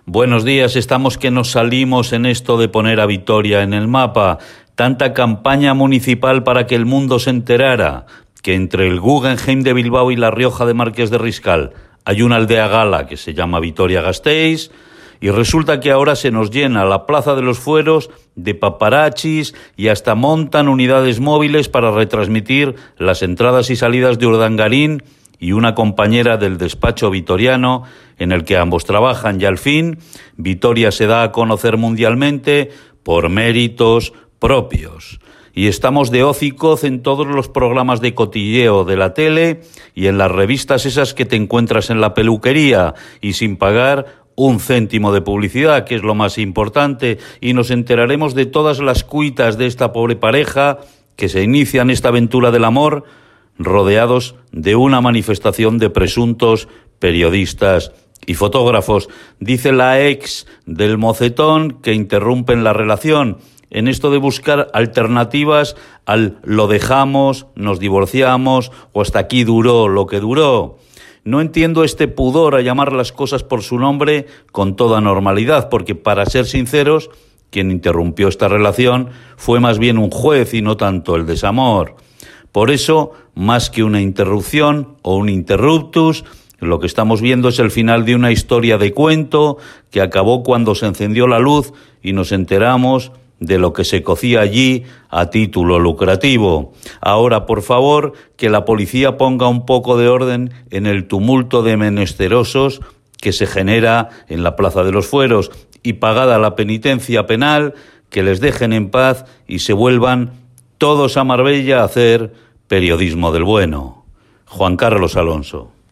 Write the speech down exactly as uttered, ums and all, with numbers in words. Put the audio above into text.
Buenos días, estamos que nos salimos en esto de poner a Vitoria en el mapa. Tanta campaña municipal para que el mundo se enterara que entre el Guggenheim de Bilbao y La Rioja de Marqués de Riscal hay una aldea gala que se llama Vitoria-Gasteiz, y resulta que ahora se nos llena la Plaza de los Fueros de paparachis y hasta montan unidades móviles para retransmitir las entradas y salidas de Urdangarín y una compañera del despacho vitoriano en el que ambos trabajan, y al fin Vitoria se da a conocer mundialmente por méritos propios. Y estamos de hocicoz en todos los programas de cotilleo de la tele y en las revistas esas que te encuentras en la peluquería y sin pagar un céntimo de publicidad, que es lo más importante, y nos enteraremos de todas las cuitas de esta pobre pareja que se inician esta aventura del amor rodeados de una manifestación de presuntos periodistas y fotógrafos. Dice la ex del mocetón que interrumpen la relación en esto de buscar alternativas al lo dejamos, nos divorciamos o hasta aquí duró lo que duró. No entiendo este pudor a llamar las cosas por su nombre con toda normalidad, porque para ser sinceros, quien interrumpió esta relación fue más bien un juez y no tanto el desamor. Por eso, más que una interrupción o un interruptus, lo que estamos viendo es el final de una historia de cuento que acabó cuando se encendió la luz y nos enteramos de lo que se cocía allí a título lucrativo. Ahora, por favor, que la policía ponga un poco de orden en el tumulto de menesterosos que se genera en la Plaza de los Fueros, y pagada la penitencia penal, que les dejen en paz y se vuelvan todos a Marbella a hacer periodismo del bueno. Juan Carlos Alonso.